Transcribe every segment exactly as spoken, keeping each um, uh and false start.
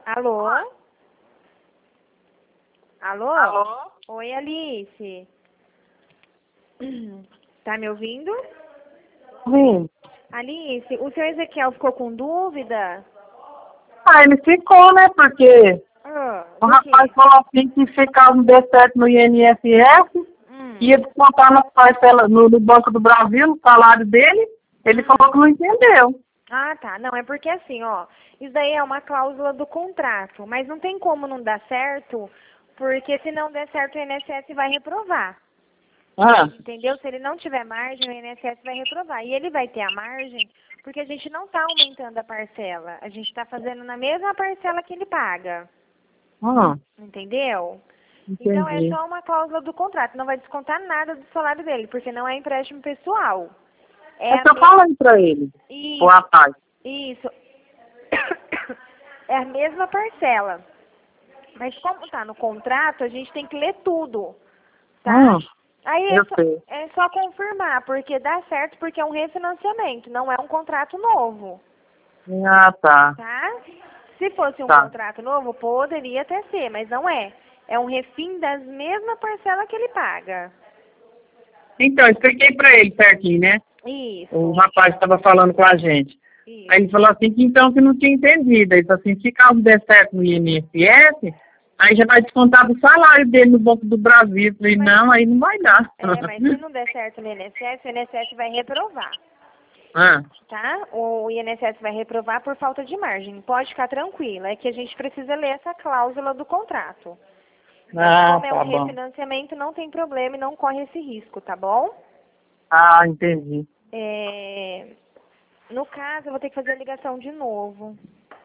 Alô? Alô? Alô? Oi, Alice. Tá me ouvindo? Sim. Alice, o seu Ezequiel ficou com dúvida? Ah, ele ficou, né? Porque Ah, o do quê? rapaz falou assim que se caso der certo no I N S S, Hum. ia descontar na parcela no, no Banco do Brasil, no salário dele. Ele Hum. falou que não entendeu. Ah, tá. Não, é porque assim, ó, isso daí é uma cláusula do contrato, mas não tem como não dar certo, porque se não der certo o I N S S vai reprovar. Ah, Entendeu? Se ele não tiver margem, o I N S S vai reprovar. E ele vai ter a margem porque a gente não está aumentando a parcela. A gente está fazendo na mesma parcela que ele paga. ah, Entendeu? entendi. Então é só uma cláusula do contrato. Não vai descontar nada do salário dele, porque não é empréstimo pessoal. É É a que eu me... falei pra ele, o Isso. rapaz. Isso. É a mesma parcela. Mas como está no contrato, a gente tem que ler tudo. Tá? Hum, Aí é eu só, sei. é só confirmar, porque dá certo, porque é um refinanciamento, não é um contrato novo, Ah, tá. tá? Se fosse um Tá. contrato novo, poderia até ser, mas não é. É um refim das mesmas parcelas que ele paga. Então, eu expliquei pra ele certinho, né? Isso, O rapaz estava falando com a gente. Aí isso. ele falou assim que então que não tinha entendido. Ele falou assim, se caso der certo no I N S S, aí já vai descontar do salário dele no Banco do Brasil. Eu falei, Mas, não, aí não vai dar. é, mas se não der certo no I N S S, o I N S S vai reprovar, ah, tá? O I N S S vai reprovar por falta de margem. Pode ficar tranquila, é que a gente precisa ler essa cláusula do contrato. Mas ah, como é um tá bom. refinanciamento, não tem problema e não corre esse risco, tá bom? Ah, entendi. É, no caso, eu vou ter que fazer a ligação de novo.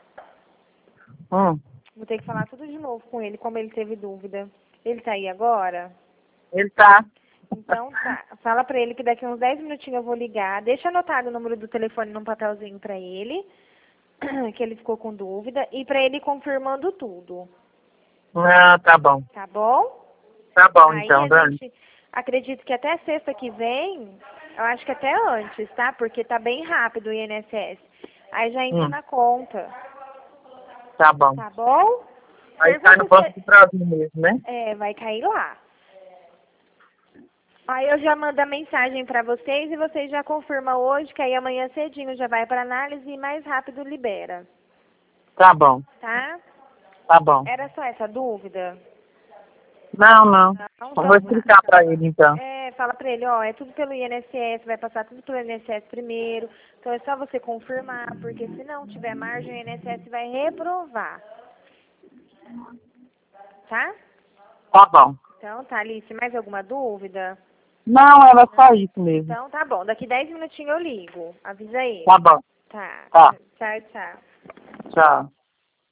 Hum, Vou ter que falar tudo de novo com ele, como ele teve dúvida. Ele tá aí agora? ele tá. Então tá. Fala pra ele que daqui uns dez minutinhos eu vou ligar. Deixa anotado o número do telefone num papelzinho pra ele, que ele ficou com dúvida, e pra ele ir confirmando tudo. Ah, tá bom. Tá bom? Tá bom, Aí então, a Dani. gente, acredito que até sexta que vem, eu acho que até antes, tá? Porque tá bem rápido o I N S S. Aí já entra Hum, na conta, tá bom. tá bom? Aí sai no Pergunta Banco se... do Brasil mesmo, né? É, vai cair lá. Aí eu já mando a mensagem pra vocês e vocês já confirmam hoje, que aí amanhã cedinho já vai pra análise e mais rápido libera, Tá bom, tá? tá bom. Era só essa dúvida? Não, não. Não, Eu vou então tá. explicar pra ele, então. É, fala pra ele, ó, é tudo pelo I N S S, vai passar tudo pelo I N S S primeiro. Então é só você confirmar, porque se não tiver margem, o I N S S vai reprovar. Tá? Tá bom. Então tá, Alice, mais alguma dúvida? Não, era só isso mesmo. Então tá bom, daqui dez minutinhos eu ligo. Avisa aí. Tá bom. Tá. Tá. Tchau, tchau. Tchau.